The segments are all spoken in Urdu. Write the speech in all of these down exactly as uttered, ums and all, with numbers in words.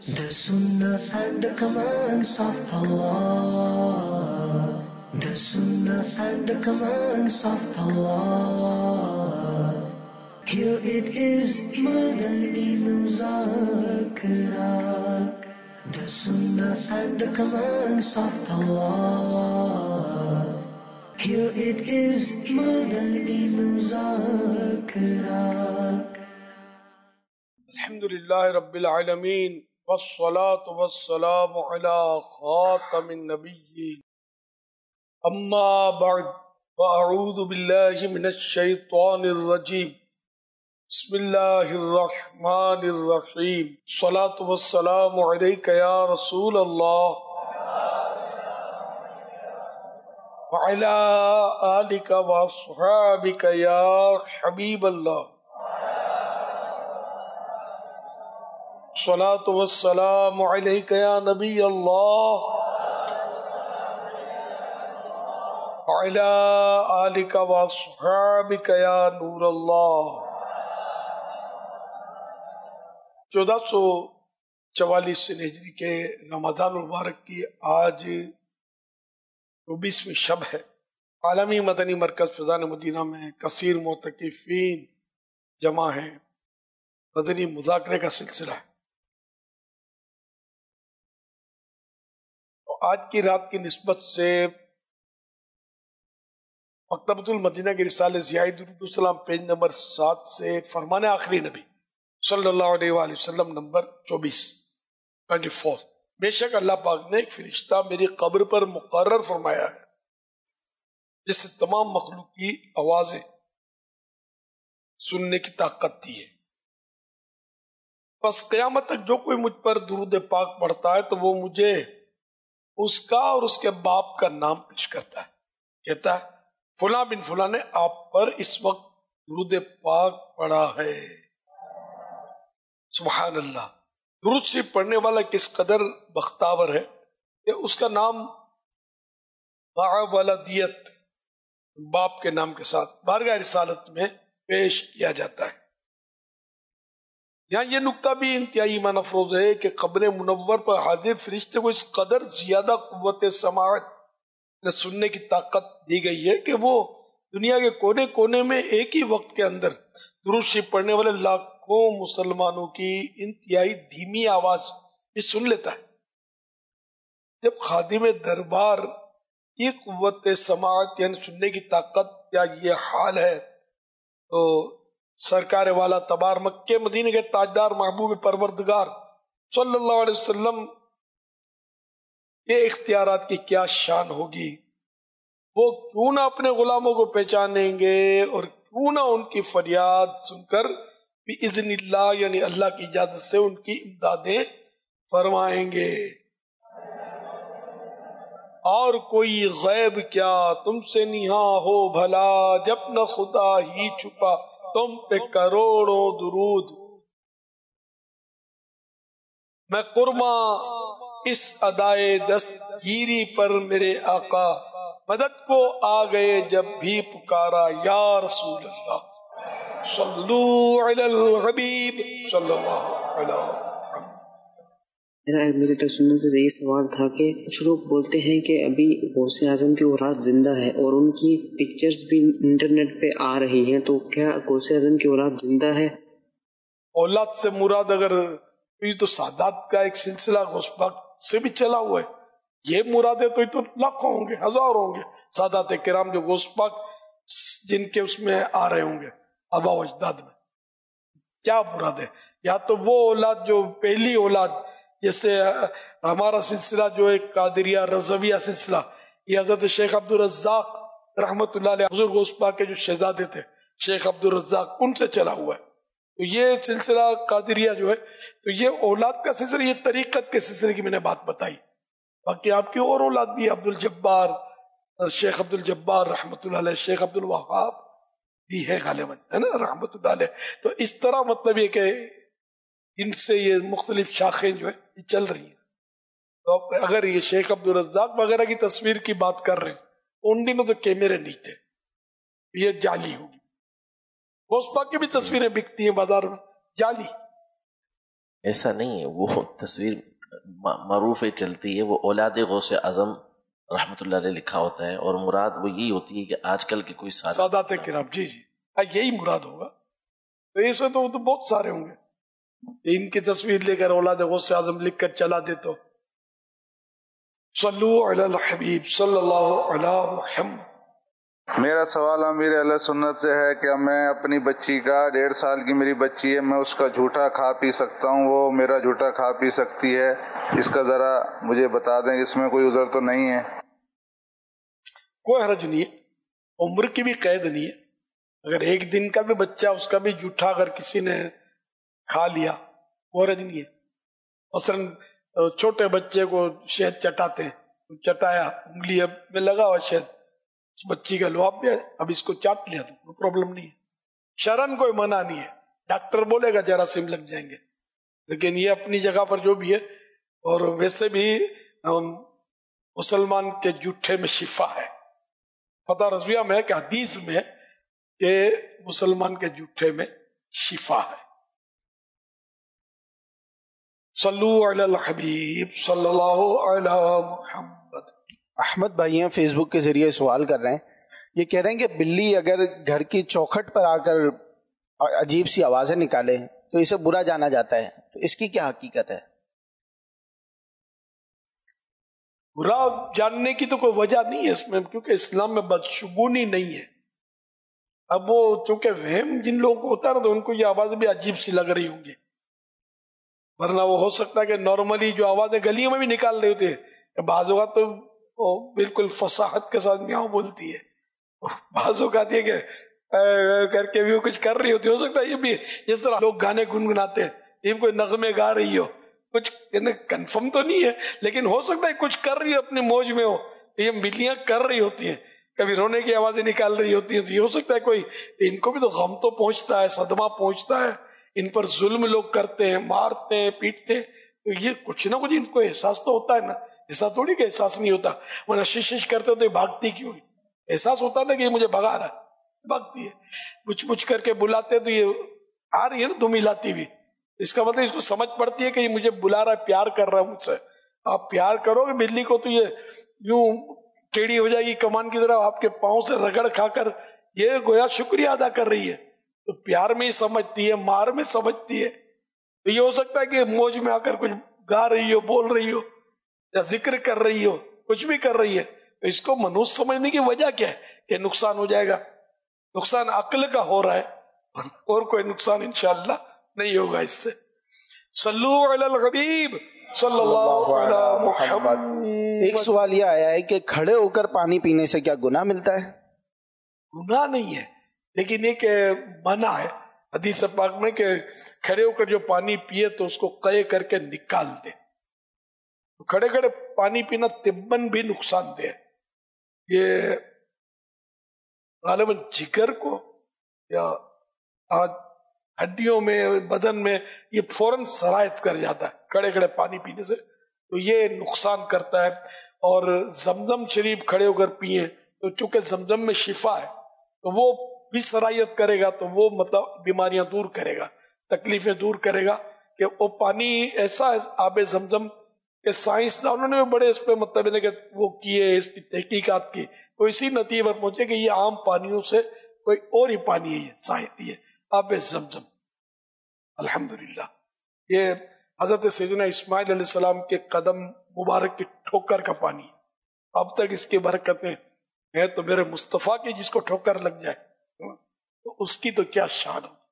The Sunnah and the commands of Allah. The Sunnah and the commands of Allah. Here it is, Madani Muzakara. The Sunnah and the commands of Allah. Here it is, Madani Muzakara. الحمدللہ رب العالمین والصلاة والسلام على خاتم النبیین اما بعد فاعوذ باللہ من الشیطان الرجیم بسم اللہ الرحمن الرحیم الصلاة والسلام علیک یا رسول اللہ وعلى آلک واصحابک یا حبیب اللہ صلاۃ والسلام علیک یا نبی اللہ وعلی آلک واصحابک یا نور اللہ۔ چودہ سو چوالیس ہجری کے رمضان المبارک کی آج چوبیسویں شب ہے۔ عالمی مدنی مرکز فیضان مدینہ میں کثیر معتکفین جمع ہیں، مدنی مذاکرے کا سلسلہ ہے۔ آج کی رات کی نسبت سے مکتبۃ المدینہ کے رسالے ضیاء درود السلام پیج نمبر سات سے فرمان آخری نبی صلی اللہ علیہ وآلہ وسلم نمبر چوبیس ٹوینٹی فور بے شک اللہ پاک نے ایک فرشتہ میری قبر پر مقرر فرمایا ہے جس سے تمام مخلوق کی آوازیں سننے کی طاقت دی ہے۔ بس قیامت تک جو کوئی مجھ پر درود پاک پڑھتا ہے تو وہ مجھے اس کا اور اس کے باپ کا نام پیش کرتا ہے، کہتا ہے فلاں بن فلاں نے آپ پر اس وقت درود پاک پڑھا ہے۔ سبحان اللہ، درود شریف پڑھنے والا کس قدر بختاور ہے کہ اس کا نام مع ولدیت باپ کے نام کے ساتھ بارگاہ رسالت میں پیش کیا جاتا ہے۔ یہاں یہ نکتہ بھی انتہائی ایمان افروز ہے کہ قبر منور پر حاضر فرشتے کو اس قدر زیادہ قوت سماعت سننے کی طاقت دی گئی ہے کہ وہ دنیا کے کونے کونے میں ایک ہی وقت کے اندر درود شریف پڑھنے والے لاکھوں مسلمانوں کی انتہائی دھیمی آواز بھی سن لیتا ہے۔ جب خادم دربار کی قوت سماعت یعنی سننے کی طاقت یا یہ حال ہے تو سرکار والا تبار مکہ مدینے کے تاجدار محبوب پروردگار صلی اللہ علیہ وسلم کے اختیارات کی کیا شان ہوگی۔ وہ کیوں نہ اپنے غلاموں کو پہچانیں گے اور کیوں نہ ان کی فریاد سن کر بِإِذْنِ اللہ یعنی اللہ کی اجازت سے ان کی امدادیں فرمائیں گے۔ اور کوئی غیب کیا تم سے نہاں ہو بھلا جب نہ خدا ہی چھپا تم پہ کروڑوں درود۔ میں قرباں اس ادائے دستگیری پر میرے آقا مدد کو آ گئے جب بھی پکارا یا رسول اللہ صلو علی الحبیب صلی اللہ علیہ وسلم۔ میرے تو سننے سے یہ سوال تھا کہ کچھ لوگ بولتے ہیں کہ ابھی غوث اعظم کی اولاد زندہ ہے اور ان کی پکچرز بھی انٹرنیٹ پہ آ رہی ہیں، تو کیا غوث اعظم کی اولاد زندہ ہے؟ اولاد سے مراد اگر یہ تو سادات کا ایک سلسلہ غوث پاک سے بھی چلا ہوا ہے، یہ مراد ہے تو یہ تو لاکھوں ہوں گے، ہزار ہوں گے سادات کرام جو غوث پاک جن کے اس میں آ رہے ہوں گے آبا و اجداد میں۔ کیا مراد ہے؟ یا تو وہ اولاد جو پہلی اولاد جیسے ہمارا سلسلہ جو ایک قادریہ رضویہ سلسلہ یہ حضرت شیخ عبدالرزاق رحمت اللہ علیہ حضور غوث پاک کے جو شہزادے تھے شیخ عبدالرزاق ان سے چلا ہوا ہے، تو یہ سلسلہ قادریہ جو ہے تو یہ اولاد کا سلسلہ، یہ طریقت کے سلسلے کی میں نے بات بتائی۔ باقی آپ کی اور اولاد بھی عبد الجبار شیخ عبد الجبار رحمت اللہ علیہ، شیخ عبد الوہاب بھی ہے غالباً ہے نا رحمت اللہ علیہ۔ تو اس طرح مطلب یہ کہ ان سے یہ مختلف شاخیں جو ہے یہ چل رہی ہیں۔ تو اگر یہ شیخ عبدالرزاق وغیرہ کی تصویر کی بات کر رہے ہیں ان دنوں تو کیمرے نہیں تھے، یہ جعلی ہوگی۔ غوث پاک کی بھی تصویریں بکتی ہیں بازار میں، جعلی۔ ایسا نہیں ہے، وہ تصویر معروف چلتی ہے، وہ اولاد غوث اعظم رحمۃ اللہ علیہ لکھا ہوتا ہے، اور مراد وہ یہی ہوتی ہے کہ آج کل کے کوئی سادات کرام، جی جی یہی مراد ہوگا. تو ایسے تو تو بہت سارے ہوں گے، ان کی تصویر لے کر اولاد غوث اعظم لکھ کر چلا دے تو. صلو علی الحبیب صلی اللہ علی محمد. میرا سوال امیر اہل سنت سے ہے کہ میں اپنی بچی کا، ڈیڑھ سال کی میری بچی ہے، میں اس کا جھوٹا کھا پی سکتا ہوں، وہ میرا جھوٹا کھا پی سکتی ہے، اس کا ذرا مجھے بتا دیں، اس میں کوئی عذر تو نہیں ہے؟ کوئی حرج نہیں ہے، عمر کی بھی قید نہیں ہے. اگر ایک دن کا بھی بچہ، اس کا بھی جھوٹا اگر کسی نے کھا لیا، کوئی حرج نہیں ہے. مثلاً چھوٹے بچے کو شہد چٹاتے ہیں، چٹایا، انگلی اب میں لگا ہوا شہد، اس بچی کا لواب بھی ہے، اب اس کو چاٹ لیا تو کوئی پرابلم نہیں ہے، شرعن کوئی منع نہیں ہے. ڈاکٹر بولے گا جراثیم لگ جائیں گے، لیکن یہ اپنی جگہ پر جو بھی ہے. اور ویسے بھی مسلمان کے جھوٹے میں شفا ہے. فتح رضویہ میں ہے کہ حدیث میں کہ مسلمان کے جھوٹے میں شفا ہے. صلو علی الحبیب صلی اللہ علی محمد. احمد بھائی ہیں فیس بک کے ذریعے سوال کر رہے ہیں، یہ کہہ رہے ہیں کہ بلی اگر گھر کی چوکھٹ پر آ کر عجیب سی آوازیں نکالے تو اسے برا جانا جاتا ہے، تو اس کی کیا حقیقت ہے؟ برا جاننے کی تو کوئی وجہ نہیں ہے اس میں، کیونکہ اسلام میں بدشگونی نہیں ہے. اب وہ چونکہ وہم جن لوگوں کو ہوتا ہے نا، تو ان کو یہ آوازیں بھی عجیب سی لگ رہی ہوں گی، ورنہ وہ ہو سکتا ہے کہ نارملی جو آوازیں گلیوں میں بھی نکال رہے ہوتے ہیں، بعض اوقات تو وہ بالکل فصاحت کے ساتھ میاؤں بولتی ہے، بعض اوقات یہ کہ کر کے بھی وہ کچھ کر رہی ہوتی. ہو سکتا ہے یہ بھی جس طرح لوگ گانے گنگناتے ہیں، یہ کوئی نغمے گا رہی ہو، کچھ کنفرم تو نہیں ہے، لیکن ہو سکتا ہے کچھ کر رہی ہو اپنی موج میں ہو. یہ بلیاں کر رہی ہوتی ہیں، کبھی رونے کی آوازیں نکال رہی ہوتی ہیں، تو یہ ہو سکتا ہے کوئی، ان کو بھی تو غم تو پہنچتا ہے، صدمہ پہنچتا ہے، ان پر ظلم لوگ کرتے ہیں، مارتے ہیں، پیٹتے ہیں، تو یہ کچھ نہ کچھ ان کو احساس تو ہوتا ہے نا. ایسا تھوڑی کہ احساس نہیں ہوتا، ورنہ شش کرتے تو یہ بھاگتی کیوں؟ احساس ہوتا تھا کہ یہ مجھے بھگا رہا ہے، بھاگتی ہے. کچھ کچھ کر کے بلاتے تو یہ آ رہی ہے نا دم ہلاتی بھی، اس کا مطلب اس کو سمجھ پڑتی ہے کہ یہ مجھے بلا رہا ہے، پیار کر رہا ہے مجھ سے. آپ پیار کرو گے بلی کو تو یہ یوں ٹیڑھی ہو جائے گی کمان کی طرح، آپ کے پاؤں سے رگڑ کھا کر یہ گویا شکریہ ادا کر رہی ہے. تو پیار میں ہی سمجھتی ہے، مار میں سمجھتی ہے. تو یہ ہو سکتا ہے کہ موج میں آ کر کچھ گا رہی ہو، بول رہی ہو، یا ذکر کر رہی ہو، کچھ بھی کر رہی ہے. تو اس کو منحوس سمجھنے کی وجہ کیا ہے کہ نقصان ہو جائے گا؟ نقصان عقل کا ہو رہا ہے، اور کوئی نقصان انشاءاللہ نہیں ہوگا اس سے. صلو علی الحبیب صلی اللہ علی محمد. ایک سوال یہ آیا ہے کہ کھڑے ہو کر پانی پینے سے کیا گناہ ملتا ہے؟ گناہ نہیں ہے، لیکن یہ کہ منع ہے حدیث پاک میں کہ کھڑے ہو کر جو پانی پیے تو اس کو قے کر کے نکال دے. کھڑے کھڑے پانی پینا طباً بھی نقصان دہ ہے. یہ غالباً جگر کو یا ہڈیوں میں، بدن میں یہ فوراً سرایت کر جاتا ہے کھڑے کھڑے پانی پینے سے، تو یہ نقصان کرتا ہے. اور زمزم شریف کھڑے ہو کر پیئیں تو چونکہ زمزم میں شفا ہے تو وہ بھی سرایت کرے گا، تو وہ مطلب بیماریاں دور کرے گا، تکلیفیں دور کرے گا. کہ وہ پانی ایسا ہے آب زمزم کہ سائنسدانوں نے بھی بڑے اس پہ مطلب کہ وہ کیے، اس کی تحقیقات کی، تو اسی نتیجے پر پہنچے کہ یہ عام پانیوں سے کوئی اور ہی پانی ہے، سائنس ہے آب زمزم. الحمدللہ یہ حضرت سیدنا اسماعیل علیہ السلام کے قدم مبارک کی ٹھوکر کا پانی، اب تک اس کی برکتیں ہیں. تو میرے مصطفیٰ کی جس کو ٹھوکر لگ جائے تو اس کی تو کیا شان ہو.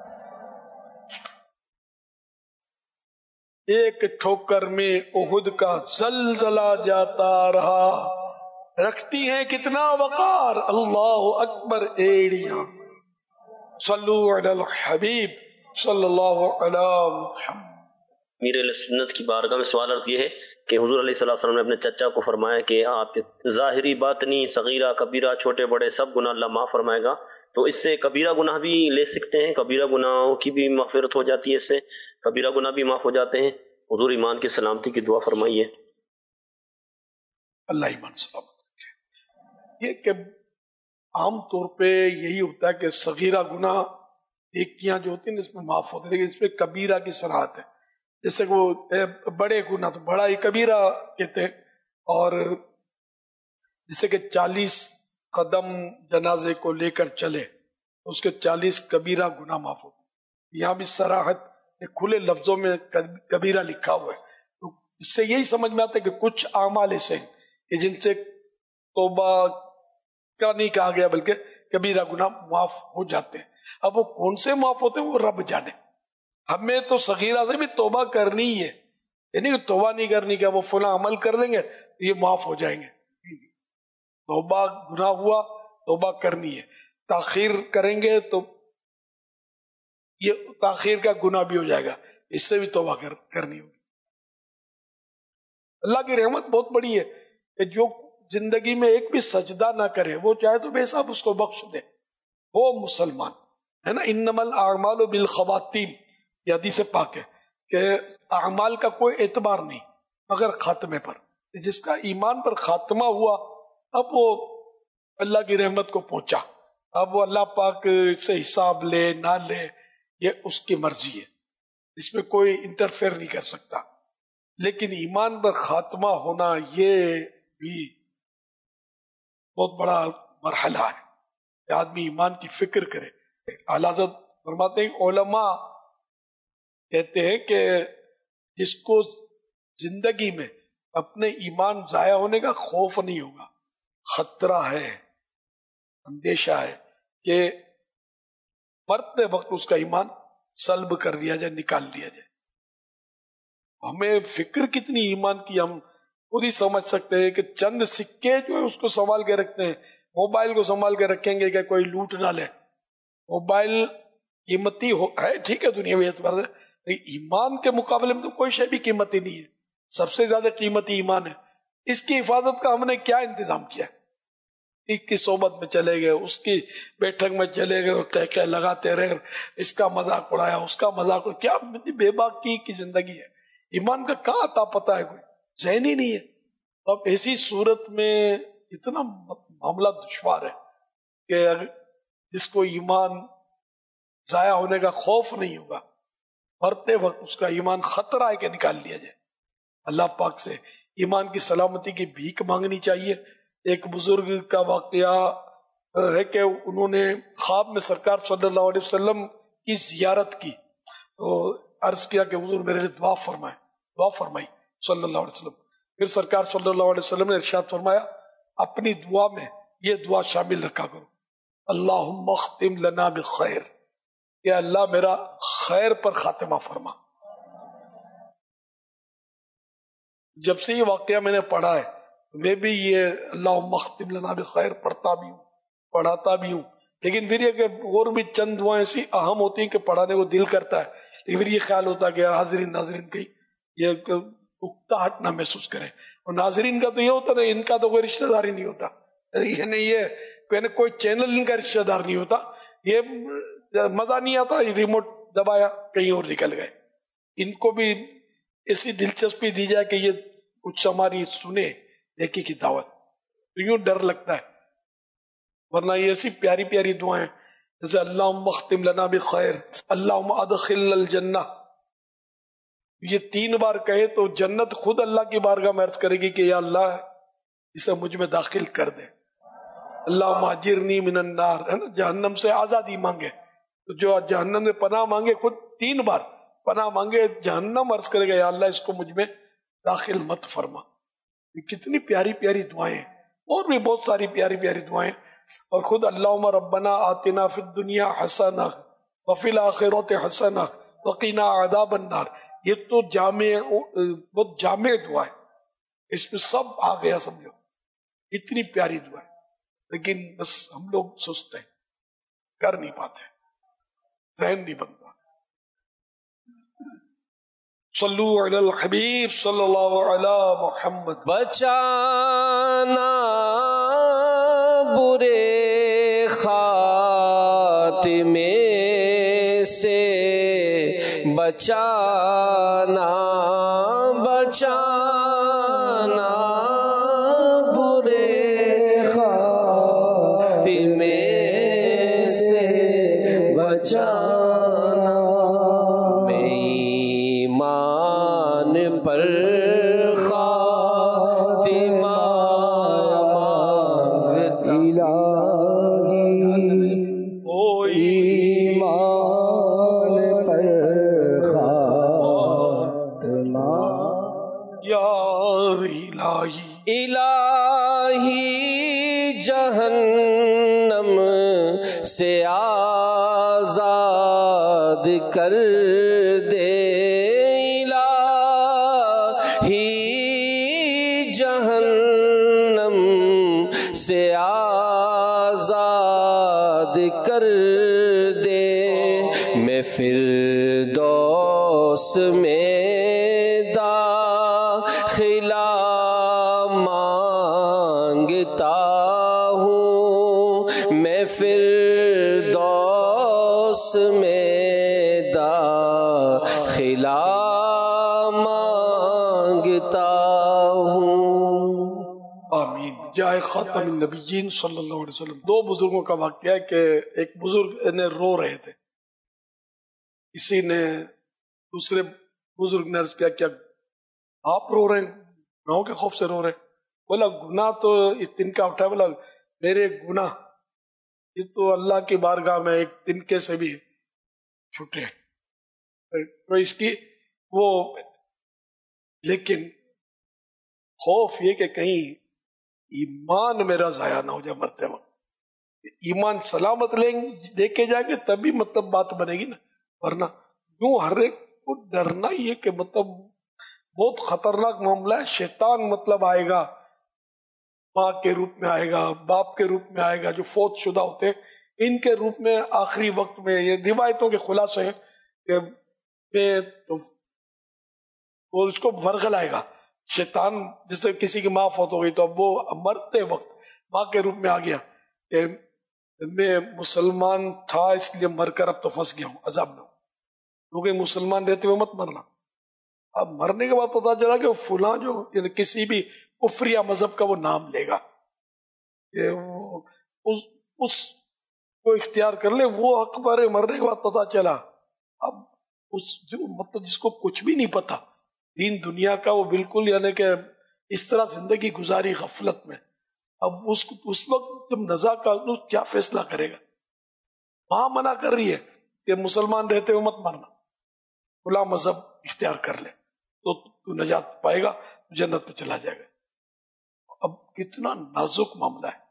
ایک ٹھوکر میں احد کا زلزلہ جاتا رہا، رکھتی ہیں کتنا وقار اللہ اکبر ایڑیاں. صلو علی الحبیب صلی اللہ علی محمد. امیر اہل سنت کی بارگاہ میں سوال عرض یہ ہے کہ حضور علیہ الصلوۃ والسلام نے اپنے چچا کو فرمایا کہ آپ ظاہری باطنی صغیرہ کبیرہ چھوٹے بڑے سب گناہ اللہ معاف فرمائے گا، تو اس سے کبیرہ گناہ بھی لے سکتے ہیں؟ کبیرہ گناہوں کی بھی مغفرت ہو جاتی ہے، اس سے کبیرہ گناہ بھی معاف ہو جاتے ہیں؟ حضور ایمان کی سلامتی کی دعا فرمائیے. اللہ ایمان سلامت رکھے. یہ کہ عام طور پہ یہی ہوتا ہے کہ صغیرہ گناہ نیکیاں جو ہوتی ہیں اس میں معاف ہوتے ہیں، لیکن اس میں کبیرہ کی صراحت ہے. جیسے وہ بڑے گناہ تو بڑا ہی کبیرہ کہتے ہیں، اور جیسے کہ چالیس قدم جنازے کو لے کر چلے اس کے چالیس کبیرہ گناہ معاف ہوتے، یہاں بھی صراحت کھلے لفظوں میں کبیرہ لکھا ہوا ہے، تو اس سے یہی سمجھ میں آتا ہے کہ کچھ اعمال ایسے ہیں کہ جن سے توبہ کا نہیں کہا گیا بلکہ کبیرہ گناہ معاف ہو جاتے ہیں۔ اب وہ کون سے معاف ہوتے ہیں وہ رب جانے، ہمیں تو صغیرہ سے بھی توبہ کرنی ہے، یعنی کہ توبہ نہیں کرنی کہ وہ فلاں عمل کر لیں گے تو یہ معاف ہو جائیں گے، توبہ گناہ ہوا توبہ کرنی ہے، تاخیر کریں گے تو یہ تاخیر کا گناہ بھی ہو جائے گا، اس سے بھی توبہ کر, کرنی ہوگی۔ اللہ کی رحمت بہت بڑی ہے کہ جو زندگی میں ایک بھی سجدہ نہ کرے وہ چاہے تو بے حساب اس کو بخش دے، وہ مسلمان ہے نا۔ انما الاعمال بالخواتیم، یہ حدیث پاک ہے کہ اعمال کا کوئی اعتبار نہیں مگر خاتمے پر، جس کا ایمان پر خاتمہ ہوا اب وہ اللہ کی رحمت کو پہنچا، اب وہ اللہ پاک سے حساب لے نہ لے یہ اس کی مرضی ہے، اس میں کوئی انٹرفیئر نہیں کر سکتا۔ لیکن ایمان پر خاتمہ ہونا یہ بھی بہت بڑا مرحلہ ہے کہ آدمی ایمان کی فکر کرے۔ اعلیٰ حضرت فرماتے ہیں علماء کہتے ہیں کہ جس کو زندگی میں اپنے ایمان ضائع ہونے کا خوف نہیں ہوگا، خطرہ ہے، اندیشہ ہے کہ مرتے وقت اس کا ایمان سلب کر دیا جائے، نکال دیا جائے۔ ہمیں فکر کتنی ایمان کی ہم خود ہی سمجھ سکتے ہیں کہ چند سکے جو ہے اس کو سنبھال کے رکھتے ہیں، موبائل کو سنبھال کے رکھیں گے کہ کوئی لوٹ نہ لے۔ موبائل قیمتی ہو ہے ٹھیک ہے دنیاوی اعتبار سے، ایمان کے مقابلے میں تو کوئی شے بھی قیمتی نہیں ہے، سب سے زیادہ قیمتی ایمان ہے۔ اس کی حفاظت کا ہم نے کیا انتظام کیا؟ اس کی صحبت میں چلے گئے، اس کی بیٹھک میں چلے گئے، کہہ کہہ لگاتے رہے، اس کا مذاق اڑایا، اس کا مذاق اڑایا، کیا بے باکی کی زندگی ہے۔ ایمان کا کہاں عطا پتہ ہے، کوئی ذہن ہی نہیں ہے۔ اب ایسی صورت میں اتنا معاملہ دشوار ہے کہ جس کو ایمان ضائع ہونے کا خوف نہیں ہوگا، مرتے وقت اس کا ایمان خطرہ ہے کہ نکال لیا جائے۔ اللہ پاک سے ایمان کی سلامتی کی بھیک مانگنی چاہیے۔ ایک بزرگ کا واقعہ ہے کہ انہوں نے خواب میں سرکار صلی اللہ علیہ وسلم کی زیارت کی، تو عرض کیا کہ حضور میرے لیے دعا فرمائے، دعا فرمائی صلی اللہ علیہ وسلم۔ پھر سرکار صلی اللہ علیہ وسلم نے ارشاد فرمایا اپنی دعا میں یہ دعا شامل رکھا کرو، اللہم اختم لنا بخیر، کہ اللہ میرا خیر پر خاتمہ فرما۔ جب سے یہ واقعہ میں نے پڑھا ہے میں بھی یہ اللہم اختم لنا بخیر پڑھتا بھی ہوں، پڑھاتا بھی ہوں، لیکن پھر یہ کہ اور بھی چند دعائیں ایسی اہم ہوتی ہیں کہ پڑھانے کو دل کرتا ہے، لیکن پھر یہ خیال ہوتا ہے کہ حاضرین ناظرین کہیں یہ اکتاہٹ نہ محسوس کریں، اور ناظرین کا تو یہ ہوتا ہے ان کا تو کوئی رشتہ دار ہی نہیں ہوتا، یعنی یہ کوئی چینل ان کا رشتہ دار نہیں ہوتا، یہ مزہ نہیں آتا، ریموٹ دبایا کہیں اور نکل گئے۔ ان کو بھی ایسی دلچسپی دی جائے کہ یہ کچھ ہماری سنے نیکی کی دعوت، تو یوں ڈر لگتا ہے، ورنہ یہ ایسی پیاری پیاری دعائیں جیسے اللہم اختم لنا بخیر، اللہم ادخل الجنہ، یہ تین بار کہے تو جنت خود اللہ کی بارگاہ میں عرض کرے گی کہ یا اللہ اسے مجھ میں داخل کر دے، اللہم اجرنی من النار، ہے نا، جہنم سے آزادی مانگے، تو جو جہنم میں پناہ مانگے خود تین بار پناہ مانگے، جہنم عرض کرے گا یا اللہ اس کو مجھ میں داخل مت فرما۔ یہ کتنی پیاری پیاری دعائیں ہیں، اور بھی بہت ساری پیاری پیاری دعائیں، اور خود اللہم ربنا آتنا فی الدنیا حسنہ وفی الآخرۃ حسنہ وقنا عذاب النار، یہ تو جامع بہت جامع دعا ہے، اس میں سب آ گیا سمجھو، اتنی پیاری دعا ہے، لیکن بس ہم لوگ سست ہیں، کر نہیں پاتے، ذہن نہیں بنتا۔ صلو علی الحبیب صلی اللہ علی محمد۔ بچانا برے خاتمے سے، بچانا بچانا برے خاتمے سے، بچانا میں ایمان خاتمہ الہی او ایمان پر خاتمہ یا الہی الہی جہنم سے آزاد کر دے الہی جہنم سے آزاد کر دے میں فردوس میں داخلہ مانگتا ہوں میں فردوس میں داخلہ مانگتا ہوں. آمین. جائے خاتم النبیین صلی اللہ علیہ وسلم. دو بزرگوں کا واقعہ ہے کہ ایک بزرگ نے رو رہے تھے. کسی نے دوسرے بزرگ نے عرض کیا کیا آپ رو رہے ہیں؟ گناہوں کے خوف سے رو رہے ہیں؟ بولا گناہ تو اس دن کا اٹھا. بولا میرے گناہ یہ تو اللہ کی بارگاہ میں ایک تنکے سے بھی چھوٹے ہیں. تو اس کی وہ لیکن خوف یہ کہ کہیں ایمان میرا ضائع نہ ہو جائے مرتے وقت. ایمان سلامت لیں دے کے جائیں گے تبھی مطلب بات بنے گی نا. ورنہ یوں ہر ایک کو ڈرنا ہی ہے کہ مطلب بہت خطرناک معاملہ ہے. شیطان مطلب آئے گا ماں کے روپ میں آئے گا, باپ کے روپ میں آئے گا, جو فوت شدہ ہوتے ہیں ان کے روپ میں آخری وقت میں. یہ روایتوں کے خلاصے ہیں کہ وہ اس کو ورغل آئے گا شیطان. جس سے کسی کی ماں فوت ہو گئی تو اب وہ مرتے وقت ماں کے روپ میں آ گیا کہ میں مسلمان تھا اس لیے مر کر اب تو پھنس گیا ہوں, عذاب نہ ہو. کیونکہ مسلمان رہتے ہوئے مت مرنا. اب مرنے کے بعد پتا چلا کہ وہ فلاں جو یعنی کسی بھی کفریہ مذہب کا وہ نام لے گا کہ وہ اس, اس کو اختیار کر لے. وہ حق پر مرنے کے بعد پتا چلا اب اس جو مطلب جس کو کچھ بھی نہیں پتا دین دنیا کا, وہ بالکل یعنی کہ اس طرح زندگی گزاری غفلت میں. اب اس اس وقت جب نزا کا کیا فیصلہ کرے گا؟ ماں منع کر رہی ہے کہ مسلمان رہتے ہوئے مت مرنا, کھلا مذہب اختیار کر لے تو تو نجات پائے گا, جنت میں چلا جائے گا. اب کتنا نازک معاملہ ہے.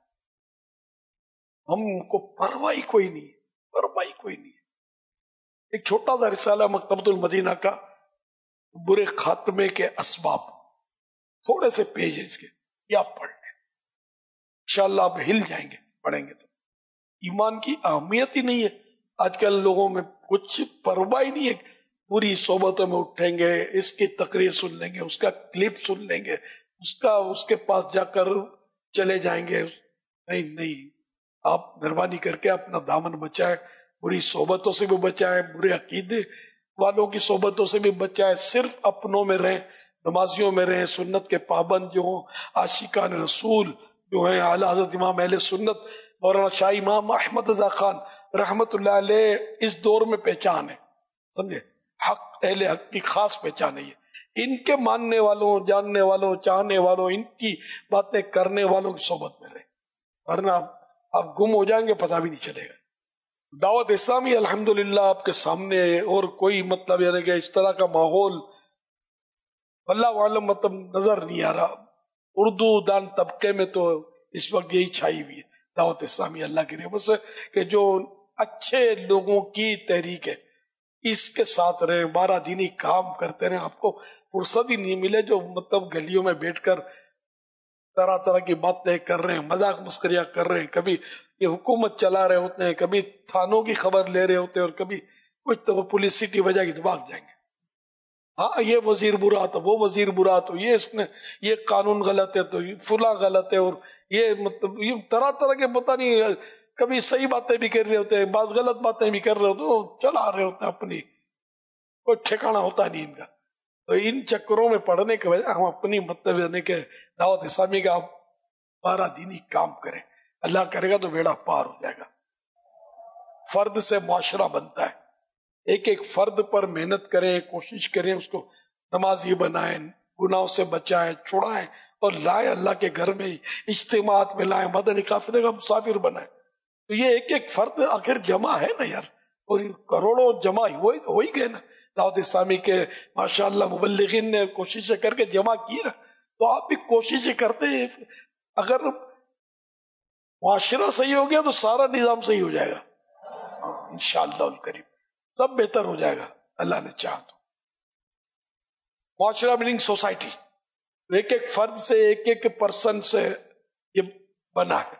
ہم کو پرواہ کوئی نہیں ہے, پرواہ کوئی نہیں ہے. ایک چھوٹا سا رسالہ مکتبۃ المدینہ کا برے خاتمے کے اسباب, تھوڑے سے پیج ہیں اس کے, یہ آپ پڑھ لیں انشاءاللہ آپ ہل جائیں گے پڑھیں گے تو. ایمان کی اہمیت ہی نہیں ہے آج کل لوگوں میں, کچھ پرواہ ہی نہیں ہے. پوری صحبتوں میں اٹھیں گے, اس کی تقریر سن لیں گے, اس کا کلپ سن لیں گے, اس کا اس کے پاس جا کر چلے جائیں گے. نہیں نہیں, آپ مہربانی کر کے اپنا دامن بچائیں, بری صحبتوں سے بھی بچائیں, برے عقیدے والوں کی صحبتوں سے بھی بچائیں. صرف اپنوں میں رہیں, نمازیوں میں رہیں, سنت کے پابند جو ہوں, عاشقان رسول جو ہیں, اعلیٰ حضرت امام اہل سنت مولانا شاہ امام احمد رضا خان رحمت اللہ علیہ اس دور میں پہچان ہے. سمجھے, حق اہل حق کی خاص پہچان ہے. ان کے ماننے والوں, جاننے والوں, چاہنے والوں, ان کی باتیں کرنے والوں کی صحبت میں رہیں, ورنہ آپ گم ہو جائیں گے, پتہ بھی نہیں چلے گا. دعوت اسلامی الحمدللہ آپ کے سامنے ہے, اور کوئی مطلب یعنی کہ اس طرح کا ماحول اللہ عالم مطلب نظر نہیں آ رہا. اردو دان طبقے میں تو اس وقت یہی چھائی ہوئی ہے دعوت اسلامی اللہ کی رحمت سے کہ جو اچھے لوگوں کی تحریک ہے اس کے ساتھ رہیں, بارہ دینی کام کرتے رہیں. آپ کو فرصت ہی نہیں ملے جو مطلب گلیوں میں بیٹھ کر طرح طرح کی باتیں کر رہے ہیں, مذاق مسخریاں کر رہے ہیں, کبھی یہ حکومت چلا رہے ہوتے ہیں, کبھی تھانوں کی خبر لے رہے ہوتے ہیں, اور کبھی کچھ تو وہ پولیس سٹی بجا کے بھاگ جائیں گے. ہاں یہ وزیر برا تو وہ وزیر برا تو یہ اس نے یہ قانون غلط ہے تو فلاں غلط ہے, اور یہ مطلب یہ طرح طرح کے پتہ نہیں, کبھی صحیح باتیں بھی کر رہے ہوتے ہیں, بعض غلط باتیں بھی کر رہے ہوتے ہیں, چلا رہے ہوتے ہیں اپنی, کوئی ٹھکانا ہوتا نہیں ان کا. تو ان چکروں میں پڑھنے کی وجہ ہم اپنی مطلب یعنی کہ دعوت اسلامی کا بارہ دینی کام کریں, اللہ کرے گا تو بیڑا پار ہو جائے گا. فرد سے معاشرہ بنتا ہے, ایک ایک فرد پر محنت کریں, کوشش کریں, اس کو نمازی بنائیں, گناہوں سے بچائیں، چھڑائیں اور لائیں اللہ کے گھر میں ہی، اجتماعات میں لائیں، مدنی قافلے کا مسافر بنائیں. تو یہ ایک ایک فرد آخر جمع ہے نا یار، اور کروڑوں جمع ہو ہی گئے نا. دعوت اسلامی کے ماشاءاللہ مبلغین نے کوششیں کر کے جمع کی نا، تو آپ بھی کوششیں کرتے ہیں. اگر معاشرہ صحیح ہو گیا تو سارا نظام صحیح ہو جائے گا انشاءاللہ الکریم، سب بہتر ہو جائے گا اللہ نے چاہا تو. معاشرہ میننگ سوسائٹی، ایک ایک فرد سے ایک ایک پرسن سے یہ بنا ہے.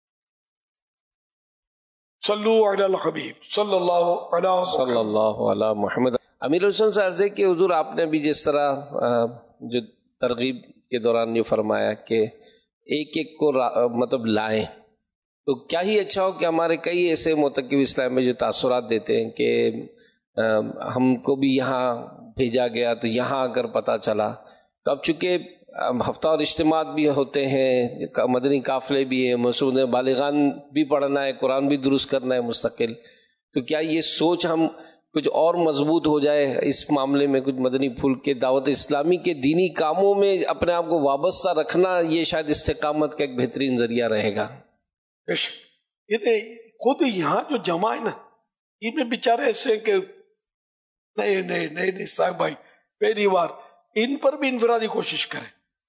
صلو علی الحبیب صلی اللہ علیہ صلی اللہ علی محمد. امیر حسن سے عرض ہے کہ حضور آپ نے بھی جس طرح جو ترغیب کے دوران یہ فرمایا کہ ایک ایک کو مطلب لائیں، تو کیا ہی اچھا ہو کہ ہمارے کئی ایسے معتکف اسلام میں جو تاثرات دیتے ہیں کہ ہم کو بھی یہاں بھیجا گیا تو یہاں اگر پتہ چلا، تو اب چونکہ ہفتہ اور اجتماعات بھی ہوتے ہیں، مدنی قافلے بھی ہیں، مسعود بالغان بھی پڑھنا ہے، قرآن بھی درست کرنا ہے مستقل، تو کیا یہ سوچ ہم کچھ اور مضبوط ہو جائے اس معاملے میں، کچھ مدنی پھول کے دعوت اسلامی کے دینی کاموں میں اپنے آپ کو وابستہ رکھنا، یہ شاید استقامت کا ایک بہترین ذریعہ رہے گا. خود یہاں جو جمع ہے نا، ان میں بیچارے ایسے کہ نہیں نہیں نہیں نہیں صاحب بھائی پہلی بار، ان پر بھی انفرادی کوشش کریں.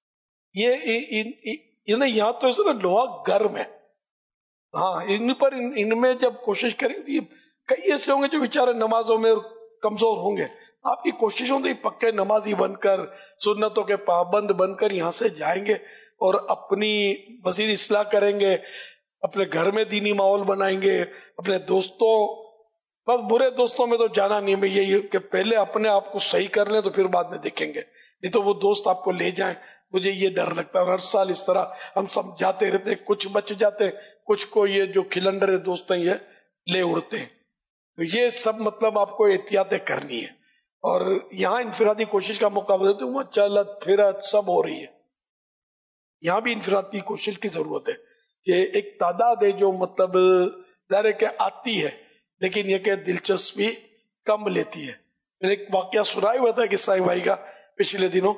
یہ یہاں تو ایسا نا لوہا گرم ہے، ہاں ان پر ان میں جب کوشش کریں، کئی ایسے ہوں گے جو بیچارے نمازوں میں کمزور ہوں گے. آپ کی کوشش ہوں گی پکے نمازی بن کر، سنتوں کے پابند بن کر یہاں سے جائیں گے اور اپنی مزید اصلاح کریں گے، اپنے گھر میں دینی ماحول بنائیں گے، اپنے دوستوں، بس برے دوستوں میں تو جانا نہیں. میں یہی کہ پہلے اپنے آپ کو صحیح کر لیں تو پھر بعد میں دیکھیں گے، نہیں تو وہ دوست آپ کو لے جائیں. مجھے یہ ڈر لگتا ہے، اور ہر سال اس طرح ہم سب جاتے رہتے، کچھ بچ جاتے، کچھ کو یہ جو کھلنڈر دوست ہیں یہ لے اڑتے ہیں. تو یہ سب مطلب آپ کو احتیاطیں کرنی ہے. اور یہاں انفرادی کوشش کا موقع دیتے ہیں، وہاں چلت پھرت سب ہو رہی ہے. یہاں بھی انفراد کی کوشش کی ضرورت ہے کہ ایک تعداد ہے جو مطلب ظاہر کہ آتی ہے، لیکن یہ کہ دلچسپی کم لیتی ہے. میں نے ایک واقعہ سنایا ہوا تھا کہ سائی بھائی کا پچھلے دنوں،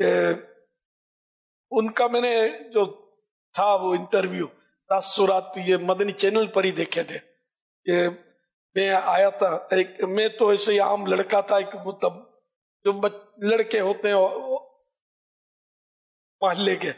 ان کا میں نے جو تھا وہ انٹرویو تاثرات یہ مدنی چینل پر ہی دیکھے تھے. کہ میں آیا تھا، ایک میں تو ایسے ہی عام لڑکا تھا، ایک مطلب جو لڑکے ہوتے ہیں محلے کے،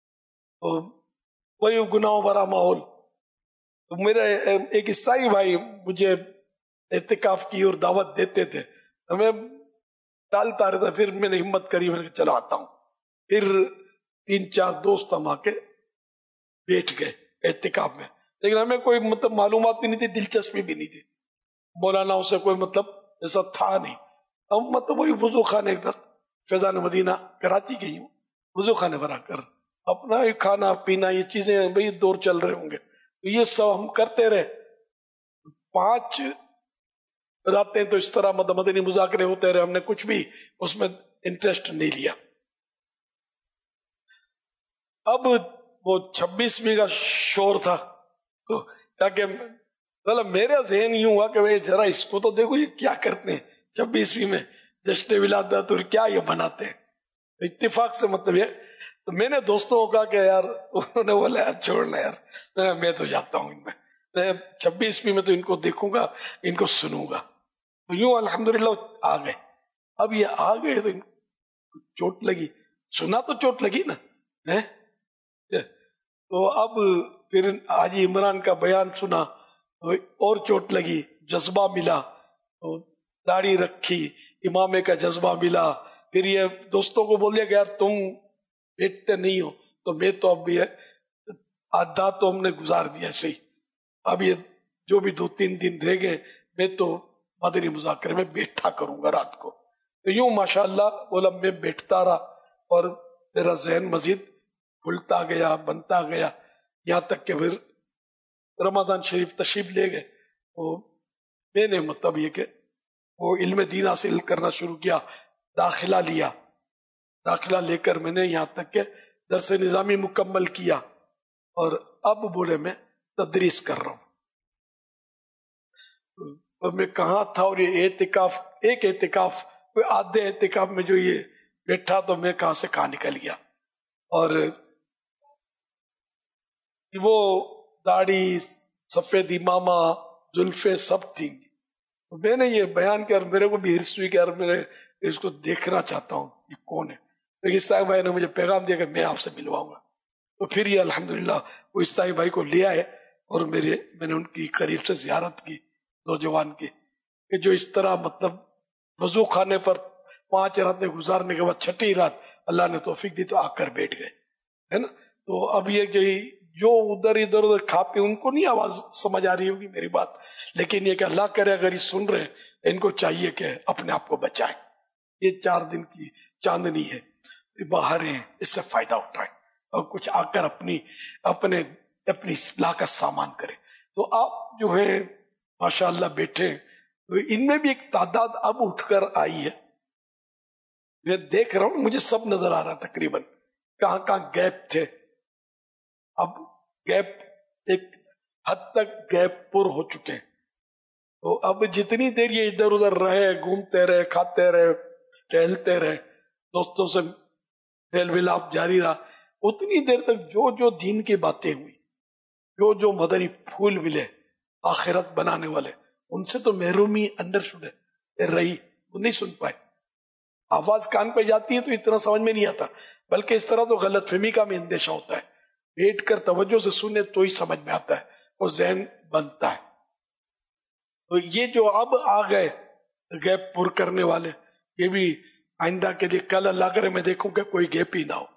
وہی گناہوں بھرا ماحول. تو میرا ایک عیسائی بھائی مجھے اعتکاف کی اور دعوت دیتے تھے، میں ٹالتا رہتا، پھر میں نے ہمت کری، میں نے چلا آتا ہوں. پھر تین چار دوست ہم آ کے بیٹھ گئے اعتکاف میں، لیکن ہمیں کوئی مطلب معلومات بھی نہیں تھی، دلچسپی بھی نہیں تھی، مولاناؤں سے کوئی مطلب ایسا تھا نہیں. ہم مطلب وہی وضو خانے کا، فیضان مدینہ کراچی کے ہی ہوں، وضو خانے بنا کر اپنا کھانا پینا یہ چیزیں بھئی دور چل رہے ہوں گے، یہ سب ہم کرتے رہے. پانچ راتیں تو اس طرح مدنی مذاکرے ہوتے رہے، ہم نے کچھ بھی اس میں انٹرسٹ نہیں لیا. اب وہ چھبیسویں کا شور تھا، تاکہ مطلب میرا ذہن یوں ہوا کہ ذرا اس کو تو دیکھو یہ کیا کرتے ہیں چھبیسویں میں جشن ولادت اور کیا یہ مناتے ہیں. اتفاق سے مطلب یہ، تو میں نے دوستوں کو کہا کہ یار، انہوں نے بولا یار چھوڑنا یار، میں تو جاتا ہوں ان میں، میں چھبیسویں میں تو ان کو دیکھوں گا، ان کو سنوں گا. تو یوں الحمدللہ آ گئے. اب یہ آ گئے تو چوٹ لگی، سنا تو چوٹ لگی نا. تو اب پھر حاجی عمران کا بیان سنا اور چوٹ لگی، جذبہ ملا، داڑھی رکھی، امامے کا جذبہ ملا. پھر یہ دوستوں کو بول دیا کہ یار تم بیٹھتے نہیں ہو، تو میں تو اب یہ آدھا تو ہم نے گزار دیا ایسے ہی، اب یہ جو بھی دو تین دن رہ گئے میں تو مدنی مذاکرے میں بیٹھا کروں گا رات کو. تو یوں ماشاءاللہ بولا میں بیٹھتا رہا اور میرا ذہن مزید کھلتا گیا، بنتا گیا، یہاں تک کہ پھر رمضان شریف تشریف لے گئے. تو میں نے مطلب یہ کہ وہ علم دین حاصل کرنا شروع کیا، داخلہ لیا، داخلہ لے کر میں نے یہاں تک کہ درس نظامی مکمل کیا، اور اب بولے میں تدریس کر رہا ہوں. اور میں کہاں تھا، اور یہ اعتکاف ایک اعتکاف کوئی آدھے اعتکاف میں جو یہ بیٹھا تو میں کہاں سے کہاں نکل گیا، اور وہ داڑھی سفید امامہ زلفیں سب تھیں. میں نے یہ بیان کیا اور میرے کو بھی ہرس ہوئی کہ یار میرے اس کو دیکھنا چاہتا ہوں یہ کون ہے. لیکن عیسائی بھائی نے مجھے پیغام دیا کہ میں آپ سے ملواؤں گا. تو پھر یہ الحمدللہ وہ عیسائی بھائی کو لے آئے اور میرے میں نے ان کی قریب سے زیارت کی نوجوان کی، کہ جو اس طرح مطلب وضو خانے پر پانچ راتیں گزارنے کے بعد چھٹی رات اللہ نے توفیق دی تو آ کر بیٹھ گئے ہے نا. تو اب یہ کہ جو ادھر ادھر ادھر کھا پی ان کو نہیں آواز سمجھ آ رہی ہوگی میری بات، لیکن یہ کہ اللہ کرے اگر یہ سن رہے ہیں ان کو چاہیے کہ اپنے آپ کو بچائیں. یہ چار دن کی چاندنی ہے، باہر ہیں، اس سے فائدہ اٹھائیں اور کچھ آ کر اپنی اپنے اپنی اصلاح کا سامان کریں. تو آپ جو ہیں ماشاء اللہ بیٹھے، تو ان میں بھی ایک تعداد اب اٹھ کر آئی ہے. میں دیکھ رہا ہوں مجھے سب نظر آ رہا تقریباً کہاں کہاں گیپ تھے. اب گیپ ایک حد تک گیپ پر ہو چکے ہیں. تو اب جتنی دیر یہ ادھر ادھر رہے، گھومتے رہے، کھاتے رہے، ٹہلتے رہے، دوستوں سے میل ملاپ جاری رہا، اتنی دیر تک جو جو دین کی باتیں ہوئی، جو جو مدنی پھول ملے آخرت بنانے والے، ان سے تو محرومی انڈرسٹوڈ ہے رہی، وہ نہیں سن پائے. آواز کان پہ جاتی ہے تو اتنا سمجھ میں نہیں آتا، بلکہ اس طرح تو غلط فہمی کا بھی اندیشہ ہوتا ہے. بیٹھ کر توجہ سے سنے تو ہی سمجھ میں آتا ہے اور ذہن بنتا ہے. تو یہ جو اب آ گئے گیپ پر کرنے والے، یہ بھی آئندہ کے لیے کل اللہ کرے میں دیکھوں کہ کوئی گیپ ہی نہ ہو.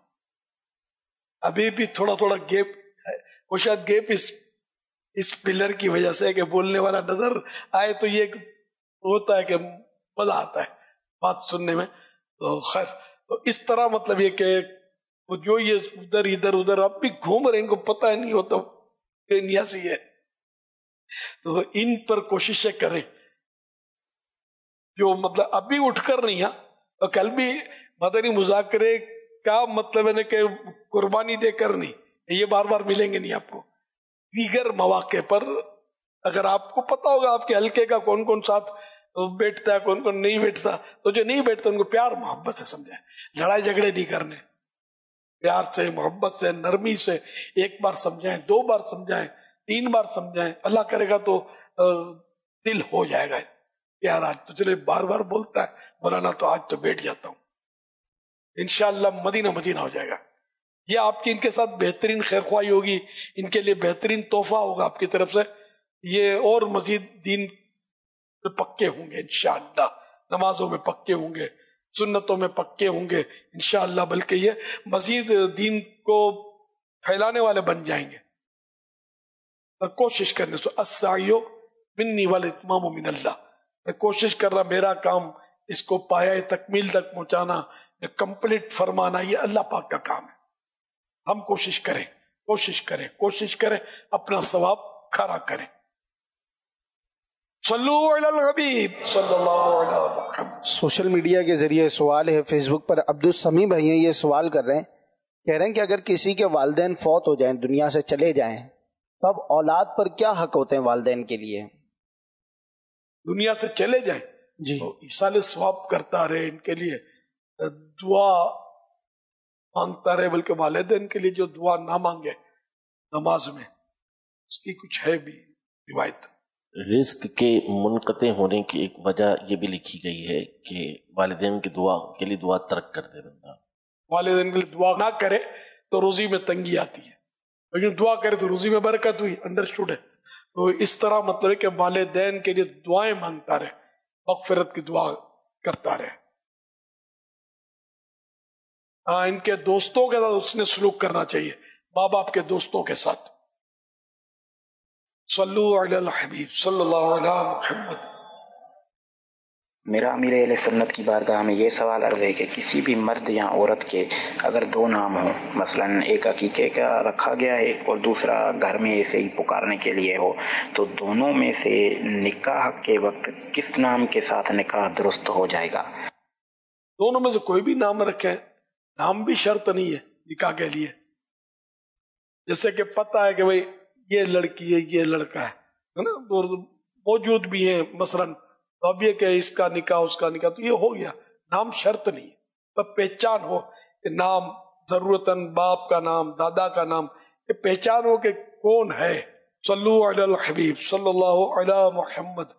ابھی بھی تھوڑا تھوڑا گیپ ہے، وہ شاید گیپ اس اس پلر کی وجہ سے کہ بولنے والا نظر آئے تو یہ ہوتا ہے کہ مزہ آتا ہے بات سننے میں. تو خیر، تو اس طرح مطلب یہ کہ وہ جو یہ ادھر ادھر ادھر اب بھی گھوم رہے، ان کو پتہ نہیں ہوتا کہ نیاسی ہے. تو ان پر کوششیں کریں جو مطلب ابھی اٹھ کر نہیں ہے. اور کل بھی مدنی مذاکرے کا مطلب ہے کہ قربانی دے کر نہیں، یہ بار بار ملیں گے نہیں آپ کو. دیگر مواقع پر اگر آپ کو پتا ہوگا آپ کے حلقے کا کون کون ساتھ بیٹھتا ہے، کون کون نہیں بیٹھتا، تو جو نہیں بیٹھتا ان کو پیار محبت سے سمجھائیں. لڑائی جھگڑے نہیں کرنے، پیار سے، محبت سے، نرمی سے ایک بار سمجھائیں، دو بار سمجھائیں، تین بار سمجھائیں. اللہ کرے گا تو دل ہو جائے گا پیار. آج تو چلے بار بار بولتا ہے مولانا، تو آج تو بیٹھ جاتا ہوں، انشاءاللہ مدینہ مدینہ ہو جائے گا. یہ آپ کی ان کے ساتھ بہترین خیرخواہی ہوگی، ان کے لیے بہترین تحفہ ہوگا آپ کی طرف سے. یہ اور مزید دین میں پکے ہوں گے انشاءاللہ، نمازوں میں پکے ہوں گے، سنتوں میں پکے ہوں گے انشاءاللہ، بلکہ یہ مزید دین کو پھیلانے والے بن جائیں گے. اور کوشش کرنے سے السعی منی والاتمام من اللہ، میں کوشش کر رہا، میرا کام اس کو پایہ تکمیل تک پہنچانا، کمپلیٹ فرمانا، یہ اللہ پاک کا کام ہے. ہم کوشش کریں کوشش کریں کوشش کریں اپنا ثواب کھڑا کریں. صلو علی الحبیب صلی اللہ علیہ وسلم. سوشل میڈیا کے ذریعے سوال ہے فیس بک پر، عبدالسمی بھائی ہیں، یہ سوال کر رہے ہیں، کہہ رہے ہیں کہ اگر کسی کے والدین فوت ہو جائیں، دنیا سے چلے جائیں، تو اب اولاد پر کیا حق ہوتے ہیں والدین کے لیے؟ دنیا سے چلے جائیں جی، تو ایصال ثواب کرتا رہے، ان کے لیے دعا مانگتا رہے، بلکہ والدین کے لیے جو دعا نہ مانگے نماز میں، اس کی کچھ ہے بھی روایت. رزق کے منقطع ہونے کی ایک وجہ یہ بھی لکھی گئی ہے کہ والدین کی دعا کے لیے دعا ترک کر دے بندہ. والدین کے لیے دعا نہ کرے تو روزی میں تنگی آتی ہے، لیکن دعا کرے تو روزی میں برکت ہوئی. انڈرسٹوڈ ہے؟ تو اس طرح مطلب ہے کہ والدین کے لیے دعائیں مانگتا رہے، مغفرت کی دعا کرتا رہے. ہاں، ان کے دوستوں کے ساتھ اس نے سلوک کرنا چاہیے، ماں باپ کے دوستوں کے ساتھ. صلو علی الحبیب صلی اللہ علیہ محمد. میرا امیر اہل سنت کی بارگاہ میں یہ سوال عرض ہے کہ کسی بھی مرد یا عورت کے اگر دو نام ہوں، مثلا ایک عقیقے کا رکھا گیا ہے اور دوسرا گھر میں ایسے ہی پکارنے کے لیے ہو، تو دونوں میں سے نکاح کے وقت کس نام کے ساتھ نکاح درست ہو جائے گا؟ دونوں میں سے کوئی بھی نام رکھے، نام بھی شرط نہیں ہے نکاح کے لیے. جیسے کہ پتہ ہے کہ بھئی یہ لڑکی ہے، یہ لڑکا ہے نا، موجود بھی ہیں مثلا، تو اب یہ کہ اس کا نکاح اس کا نکاح، تو یہ ہو گیا، نام شرط نہیں ہے. پر پہچان ہو کہ نام ضرورتاً باپ کا نام دادا کا نام کہ پہچان ہو کہ کون ہے. صلو علی الحبیب صلی اللہ علی محمد.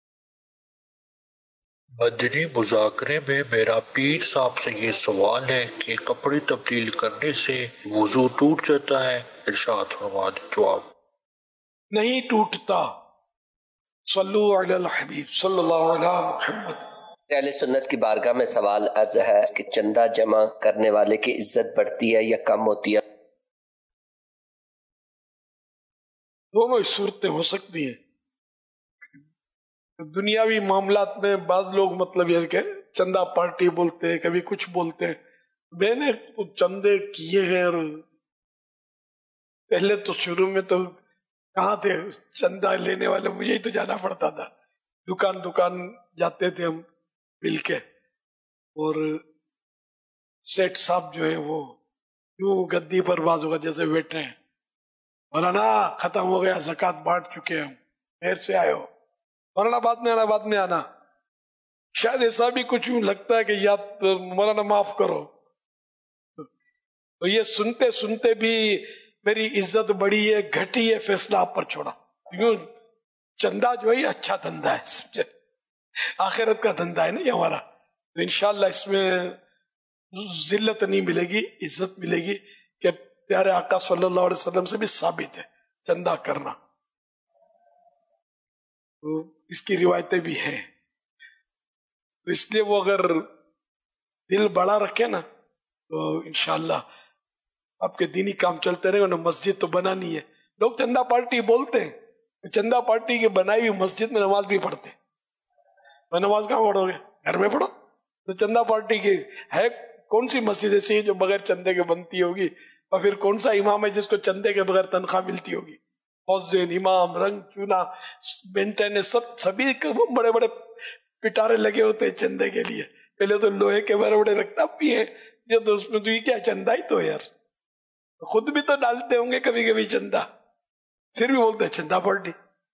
مدنی مذاکرے میں میرا پیر صاحب سے یہ سوال ہے کہ کپڑے تبدیل کرنے سے وضو ٹوٹ جاتا ہے؟ ارشاد فرما دیں. جواب: نہیں ٹوٹتا. صلو علی الحبیب صلی اللہ علی محمد. اہل سنت کی بارگاہ میں سوال عرض ہے کہ چندہ جمع کرنے والے کی عزت بڑھتی ہے یا کم ہوتی ہے؟ دونوں صورتیں ہو سکتی ہیں. دنیاوی معاملات میں بعض لوگ مطلب یہ کہ چندہ پارٹی بولتے ہیں، کبھی کچھ بولتے ہیں. میں نے تو چندے کیے ہیں، اور پہلے تو شروع میں تو کہاں تھے چندہ لینے والے، مجھے ہی تو جانا پڑتا تھا. دکان دکان جاتے تھے ہم مل کے، اور سیٹ صاحب جو ہیں وہ یوں گدی پر بعض ہوگا جیسے بیٹھے ہیں، مولانا ختم ہو گیا زکوٰۃ بانٹ چکے ہم، دیر سے آئے ہو، مولانا بعد میں آنا بعد میں آنا. شاید ایسا بھی کچھ یوں لگتا ہے کہ یا مولانا معاف کرو. تو یہ سنتے سنتے بھی میری عزت بڑی ہے گھٹی ہے، فیصلہ آپ پر چھوڑا. یوں چندہ جو ہے اچھا دھندا ہے، سمجھے، آخرت کا دھندا ہے نا یہ ہمارا. تو انشاءاللہ اس میں ذلت نہیں ملے گی، عزت ملے گی کہ پیارے آقا صلی اللہ علیہ وسلم سے بھی ثابت ہے چندہ کرنا. تو اس کی روایتیں بھی ہیں. تو اس لیے وہ اگر دل بڑا رکھے نا تو انشاءاللہ آپ کے دینی کام چلتے رہے گا. مسجد تو بنانی ہے. لوگ چندہ پارٹی بولتے ہیں، چندہ پارٹی کی بنائی ہوئی مسجد میں نماز بھی پڑھتے ہیں. میں نماز کہاں پڑھو گے؟ گھر میں پڑھو. تو چندہ پارٹی کی ہے کون سی مسجد ایسی ہے جو بغیر چندے کے بنتی ہوگی؟ اور پھر کون سا امام ہے جس کو چندے کے بغیر تنخواہ ملتی ہوگی؟ مؤذن، امام، رنگ چونا، بینٹن، سب سبھی بڑے بڑے پٹارے لگے ہوتے ہیں چندے کے لیے. پہلے تو لوہے کے بڑے بڑے رکھتا بھی ہے، یہ تو اس میں تو یہ کیا چندہ ہی تو ہے یار. خود بھی تو ڈالتے ہوں گے کبھی کبھی چندہ، پھر بھی بولتے ہیں چندہ پارٹی.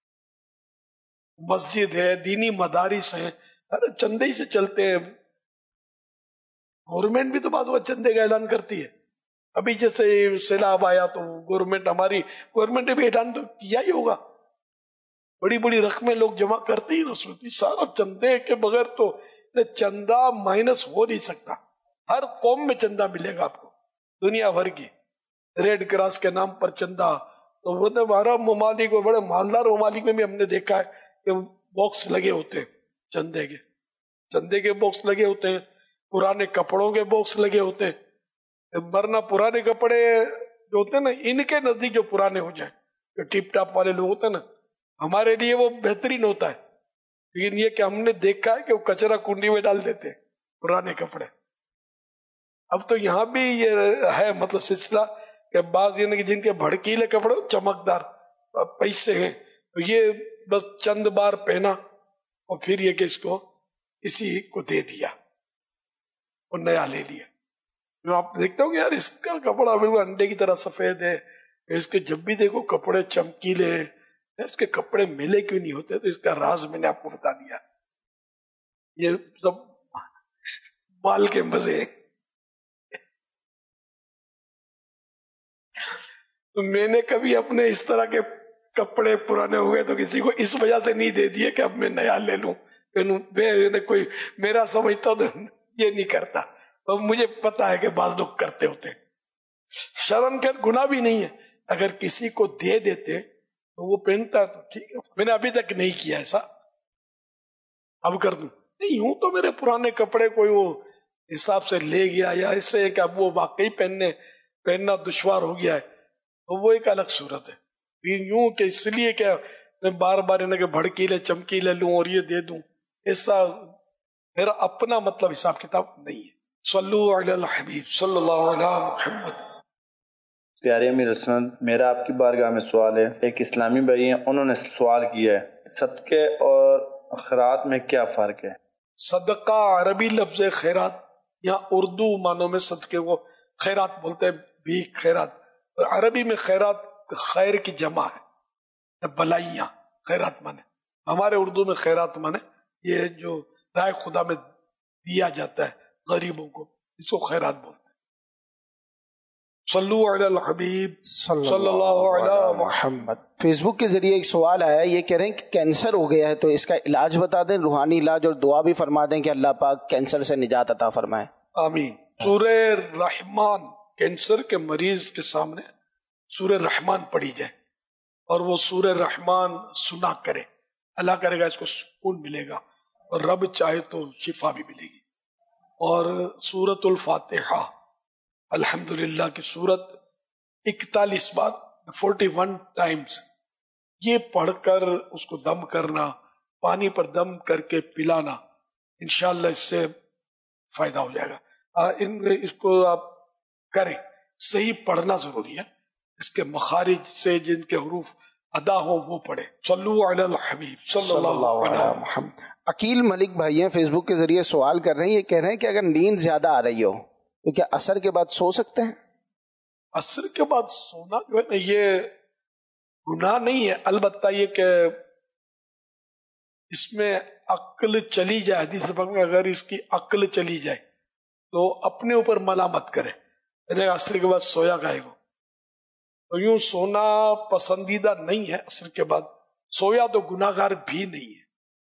مسجد ہے، دینی مدارس ہیں، ارے چندے ہی سے چلتے ہیں. گورنمنٹ بھی تو بعض وقت چندے کا اعلان کرتی ہے. ابھی جیسے سیلاب آیا تو گورنمنٹ ہماری گورنمنٹ نے بھی اعلان تو کیا ہی ہوگا، بڑی بڑی رقمیں لوگ جمع کرتے ہی نا. سوچتی سارا چندے کے بغیر تو چندہ مائنس ہو نہیں سکتا. ہر قوم میں چندہ ملے گا آپ کو، دنیا بھر کی. ریڈ کراس کے نام پر چندہ، تو وہ ہمارا ممالک بڑے مالدار ممالک میں بھی ہم نے دیکھا ہے کہ باکس لگے ہوتے ہیں چندے کے، چندے کے باکس لگے ہوتے ہیں، پرانے کپڑوں کے باکس لگے ہوتے ہیں. ورنہ پرانے کپڑے جو ہوتے ہیں نا، ان کے نزدیک جو پرانے ہو جائیں، جو ٹیپ ٹاپ والے لوگ ہوتے ہیں نا، ہمارے لیے وہ بہترین ہوتا ہے. لیکن یہ کہ ہم نے دیکھا ہے کہ وہ کچرا کنڈی میں ڈال دیتے ہیں پرانے کپڑے. اب تو یہاں بھی یہ ہے مطلب سلسلہ کہ بعض یہ جن کے بھڑکیلے کپڑے چمکدار پیسے ہیں، تو یہ بس چند بار پہنا اور پھر یہ کہ اس کو کسی کو دے دیا اور نیا لے لیا. آپ دیکھتے ہو کہ یار اس کا کپڑا بالکل انڈے کی طرح سفید ہے، اس کے جب بھی دیکھو کپڑے چمکیلے ہیں، اس کے کپڑے ملے کیوں نہیں ہوتے؟ تو اس کا راز میں نے آپ کو بتا دیا. یہ سب مال کے مزے ہیں. تو میں نے کبھی اپنے اس طرح کے کپڑے پرانے ہوئے تو کسی کو اس وجہ سے نہیں دے دیے کہ اب میں نیا لے لوں. کوئی میرا سمجھتا تو یہ نہیں کرتا. مجھے پتا ہے کہ بعض لوگ کرتے ہوتے. شرم کے گناہ بھی نہیں ہے، اگر کسی کو دے دیتے تو وہ پہنتا تو ٹھیک ہے. میں نے ابھی تک نہیں کیا ایسا، اب کر دوں نہیں. یوں تو میرے پرانے کپڑے کوئی وہ حساب سے لے گیا یا ایسے کہ اب وہ واقعی پہننے پہننا دشوار ہو گیا ہے، تو وہ ایک الگ صورت ہے. یوں کہ اس لیے کہ میں بار بار انہیں کہ بھڑکیلے چمکیلے لوں اور یہ دے دوں، ایسا میرا اپنا مطلب حساب کتاب نہیں ہے. صلو علی الحبیب صلی اللہ علی محمد. پیارے امیر سنت، میرا آپ کی بارگاہ میں سوال ہے. ایک اسلامی بھائی ہیں، انہوں نے سوال کیا ہے صدقے اور خیرات میں کیا فرق ہے؟ صدقہ عربی لفظ خیرات، یا اردو معنوں میں صدقے کو خیرات بولتے ہیں، بھی خیرات. عربی میں خیرات خیر کی جمع ہے، بلائیاں خیرات مانے. ہمارے اردو میں خیرات مانے یہ جو رائے خدا میں دیا جاتا ہے غریبوں کو، اس کو خیرات بولتے ہیں. صلو علی الحبیب صلی اللہ علی محمد. فیس بک کے ذریعے ایک سوال آیا، یہ کہہ رہے ہیں کہ کینسر ہو گیا ہے تو اس کا علاج بتا دیں، روحانی علاج، اور دعا بھی فرما دیں کہ اللہ پاک کینسر سے نجات عطا فرمائے. آمین. سورہ رحمان، کینسر کے مریض کے سامنے سورہ رحمان پڑھی جائے اور وہ سورہ رحمان سنا کرے، اللہ کرے گا اس کو سکون ملے گا اور رب چاہے تو شفا بھی ملے گی. اور سورۃ الفاتحہ الحمدللہ کی سورت اکتالیس بار فورٹی ون ٹائمز یہ پڑھ کر اس کو دم کرنا، پانی پر دم کر کے پلانا، انشاءاللہ اس سے فائدہ ہو جائے گا. ان اس کو آپ کریں، صحیح پڑھنا ضروری ہے، اس کے مخارج سے جن کے حروف ادا ہوں وہ پڑھے. صلو علی الحبیب صلی اللہ علیہ محمد. عقیل ملک بھائی ہیں فیس بک کے ذریعے سوال کر رہے ہیں، یہ کہہ رہے ہیں کہ اگر نیند زیادہ آ رہی ہو تو کیا عصر کے بعد سو سکتے ہیں؟ عصر کے بعد سونا جو ہے نا یہ گناہ نہیں ہے، البتہ یہ کہ اس میں عقل چلی جائے، حدیث پاک میں اگر اس کی عقل چلی جائے تو اپنے اوپر ملامت کرے، یعنی عصر کے بعد سویا گائے گو. تو یوں سونا پسندیدہ نہیں ہے عصر کے بعد، سویا تو گناہگار بھی نہیں ہے،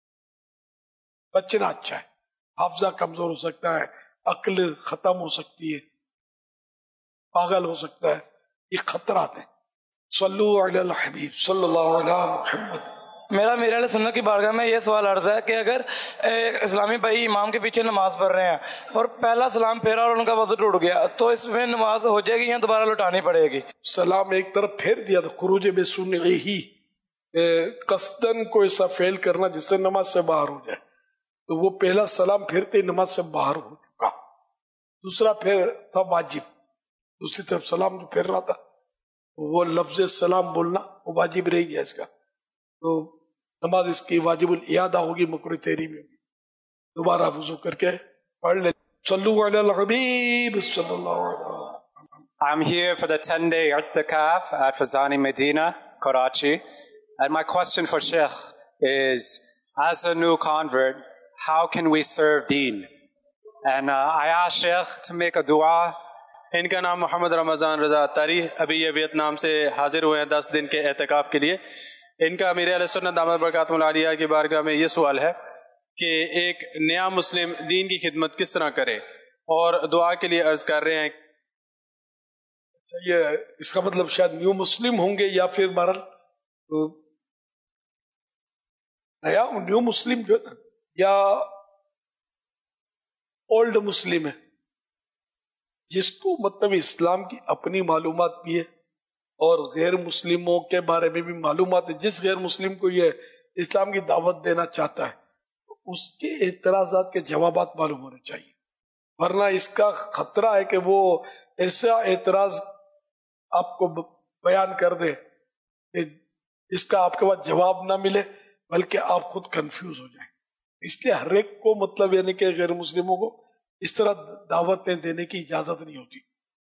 بچنا اچھا ہے. حافظہ کمزور ہو سکتا ہے، عقل ختم ہو سکتی ہے، پاگل ہو سکتا ہے، یہ خطرات ہیں. صلو علی الحبیب صلی اللہ علیہ محمد. میرا میرے علیہ سنت کی بارگاہ میں یہ سوال عرض ہے کہ اگر اسلامی بھائی امام کے پیچھے نماز پڑھ رہے ہیں اور پہلا سلام پھیرا اور ان کا وضو ٹوٹ گیا تو اس میں نماز ہو جائے گی یا دوبارہ لوٹانی پڑے گی؟ سلام ایک طرف پھیر دیا تو خروج بے سنگی ہی، قصدن کو ایسا فعل کرنا جس سے نماز سے باہر ہو جائے، تو وہ پہلا سلام پھرتے ہی نماز سے باہر ہو چکا. دوسرا پھر تھا واجب، دوسری طرف سلام جو پھیر رہا تھا وہ لفظ سلام بولنا وہ واجب رہ گیا اس کا، تو نماز اس کی واجب الاعادہ ہوگی، مکروہ تحریمی میں دوبارہ وضو کر کے پڑھ لے. صلو علی الحبیب صلی اللہ علیہ وسلم. I'm here for the ten-day i'tikaf at Fazani Medina, Karachi, and my question for Sheikh is, as a new convert, how can we serve Deen? And uh, I asked Sheikh to make a dua. ان کا نام محمد رمضان رضا اتاری، ابھی یہ ویتنام سے حاضر ہوئے ہیں دس دن کے اعتکاف کے لیے. ان کا امیر اہل سنت دامت برکاتہ العالیہ کی بارگاہ میں یہ سوال ہے کہ ایک نیا مسلم دین کی خدمت کس طرح کرے، اور دعا کے لیے عرض کر رہے ہیں. یہ اس کا مطلب شاید نیو مسلم ہوں گے یا پھر بہرحال نیا نیو مسلم جو ہے نا یا اولڈ مسلم ہے، جس کو مطلب اسلام کی اپنی معلومات بھی ہے اور غیر مسلموں کے بارے میں بھی معلومات ہے. جس غیر مسلم کو یہ اسلام کی دعوت دینا چاہتا ہے اس کے اعتراضات کے جوابات معلوم ہونے چاہیے، ورنہ اس کا خطرہ ہے کہ وہ ایسا اعتراض آپ کو بیان کر دے کہ اس کا آپ کے بعد جواب نہ ملے بلکہ آپ خود کنفیوز ہو جائیں. اس لیے ہر ایک کو مطلب یعنی کہ غیر مسلموں کو اس طرح دعوتیں دینے کی اجازت نہیں ہوتی،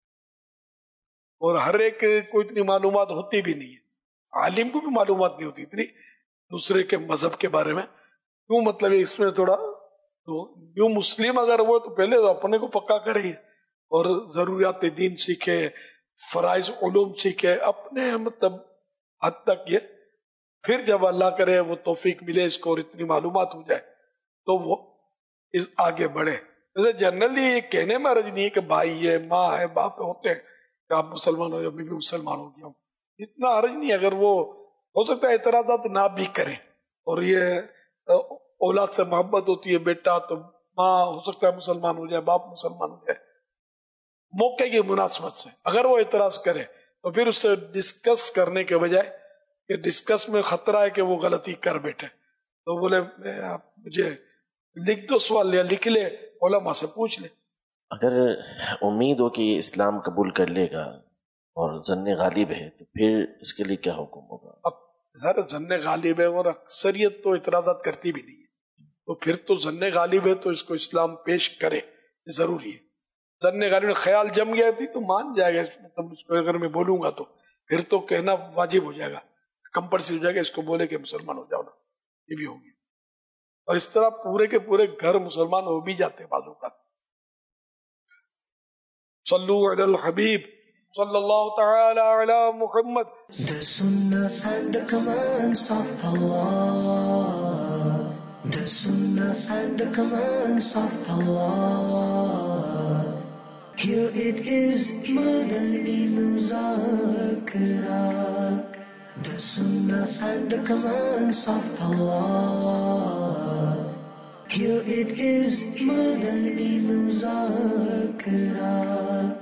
اور ہر ایک کو اتنی معلومات ہوتی بھی نہیں ہے. عالم کو بھی معلومات نہیں ہوتی اتنی دوسرے کے مذہب کے بارے میں. کیوں مطلب اس میں تھوڑا تو یوں مسلم اگر وہ تو پہلے تو اپنے کو پکا کرے اور ضروریات دین سیکھے، فرائض علوم سیکھے اپنے مطلب حد تک یہ، پھر جب اللہ کرے وہ توفیق ملے اس کو اور اتنی معلومات ہو جائے تو وہ اس آگے بڑھے. جیسے جنرلی یہ کہنے میں حرج نہیں ہے کہ بھائی ہے، ماں ہے، باپ ہوتے ہیں کہ آپ مسلمان ہو یا میں بھی مسلمان ہو گیا ہوں، اتنا حرج نہیں. اگر وہ ہو سکتا ہے اعتراضات نہ بھی کریں، اور یہ اولاد سے محبت ہوتی ہے، بیٹا تو ماں ہو سکتا ہے مسلمان ہو جائے، باپ مسلمان ہو جائے، موقع کی مناسبت سے اگر وہ اعتراض کرے تو پھر اس سے ڈسکس کرنے کے بجائے کہ ڈسکس میں خطرہ ہے کہ وہ غلطی کر بیٹھے تو بولے آپ مجھے لکھ دو سوال یا لکھ لے، علماء سے پوچھ لے. اگر امید ہو کہ اسلام قبول کر لے گا اور ظن غالب ہے تو پھر اس کے لیے کیا حکم ہوگا؟ اب سر ظن غالب ہے اور اکثریت تو اعتراضات کرتی بھی نہیں ہے، تو پھر تو ظن غالب ہے تو اس کو اسلام پیش کرے، یہ ضروری ہے. ظن غالب خیال جم گیا تھی تو مان جائے گا، مطلب اس کو اگر میں بولوں گا تو پھر تو کہنا واجب ہو جائے گا، کمپلسری ہو جائے گا، اس کو بولے کہ مسلمان ہو جاؤ نا، یہ بھی ہوگی. اور اس طرح پورے کے پورے گھر مسلمان ہو بھی جاتے بعض اوقات. صلو علی الحبیب صلی اللہ تعالی علی محمد. The Sunnah and the commands of Allah. The Sunnah and the commands of Allah. Here it is, Madani Muzakara. The Sunnah and the commands of Allah. Here it is, Madani Muzakara.